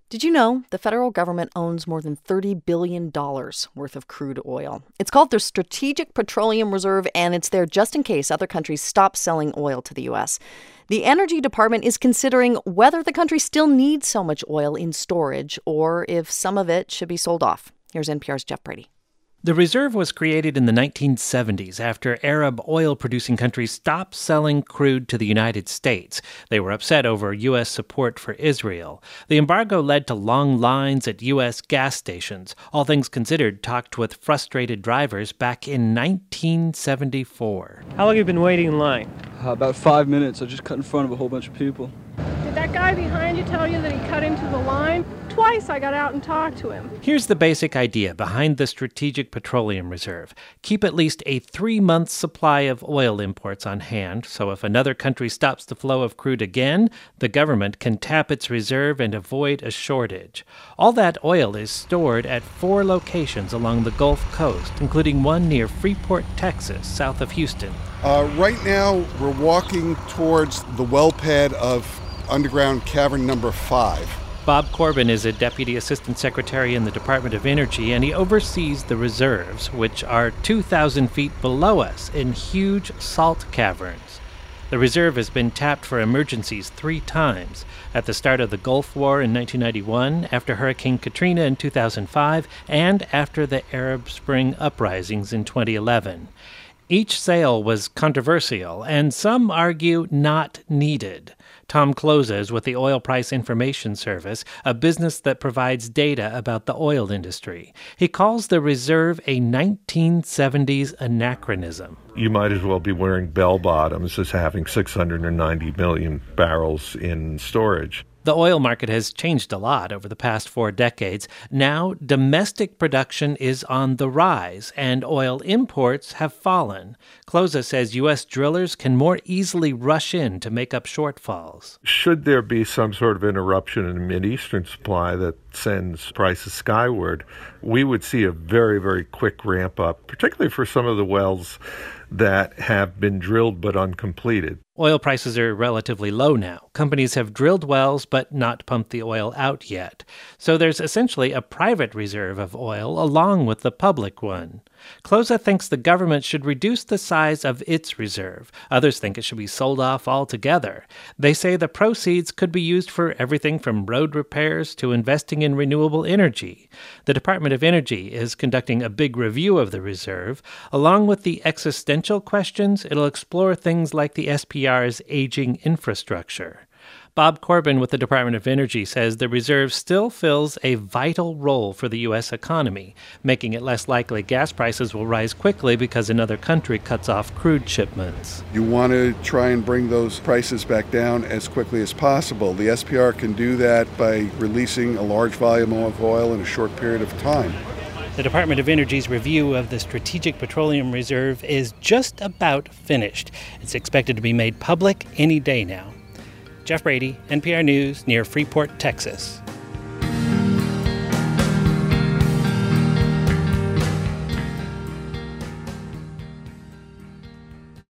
Did you know the federal government owns more than $30 billion worth of crude oil? It's called the Strategic Petroleum Reserve, and it's there just in case other countries stop selling oil to the U.S. The Energy Department is considering whether the country still needs so much oil in storage or if some of it should be sold off. Here's NPR's Jeff Brady. The reserve was created in the 1970s after Arab oil-producing countries stopped selling crude to the United States. They were upset over U.S. support for Israel. The embargo led to long lines at U.S. gas stations. All things considered talked with frustrated drivers back in 1974. How long have you been waiting in line? About 5 minutes. I just cut in front of a whole bunch of people. Did that guy behind you tell you that he cut into the line? Twice I got out and talked to him. Here's the basic idea behind the Strategic Petroleum Reserve. Keep at least a 3-month supply of oil imports on hand, so if another country stops the flow of crude again, the government can tap its reserve and avoid a shortage. All that oil is stored at 4 locations along the Gulf Coast, including one near Freeport, Texas, south of Houston. Right now, we're walking towards the well pad of underground cavern number 5. Bob Corbin is a deputy assistant secretary in the Department of Energy, and he oversees the reserves, which are 2,000 feet below us in huge salt caverns. The reserve has been tapped for emergencies 3 times, at the start of the Gulf War in 1991, after Hurricane Katrina in 2005, and after the Arab Spring uprisings in 2011. Each sale was controversial, and some argue not needed. Tom Kloza is with the Oil Price Information Service, a business that provides data about the oil industry. He calls the reserve a 1970s anachronism. You might as well be wearing bell bottoms as having 690 million barrels in storage. The oil market has changed a lot over the past 4 decades. Now, domestic production is on the rise, and oil imports have fallen. Kloza says U.S. drillers can more easily rush in to make up shortfalls. Should there be some sort of interruption in Mideastern supply that sends prices skyward, we would see a very, very quick ramp up, particularly for some of the wells that have been drilled but uncompleted. Oil prices are relatively low now. Companies have drilled wells but not pumped the oil out yet. So there's essentially a private reserve of oil along with the public one. Kloza thinks the government should reduce the size of its reserve. Others think it should be sold off altogether. They say the proceeds could be used for everything from road repairs to investing in renewable energy. The Department of Energy is conducting a big review of the reserve. Along with the existential questions, it'll explore things like the SPR's aging infrastructure. Bob Corbin with the Department of Energy says the reserve still fills a vital role for the U.S. economy, making it less likely gas prices will rise quickly because another country cuts off crude shipments. You want to try and bring those prices back down as quickly as possible. The SPR can do that by releasing a large volume of oil in a short period of time. The Department of Energy's review of the Strategic Petroleum Reserve is just about finished. It's expected to be made public any day now. Jeff Brady, NPR News, near Freeport, Texas.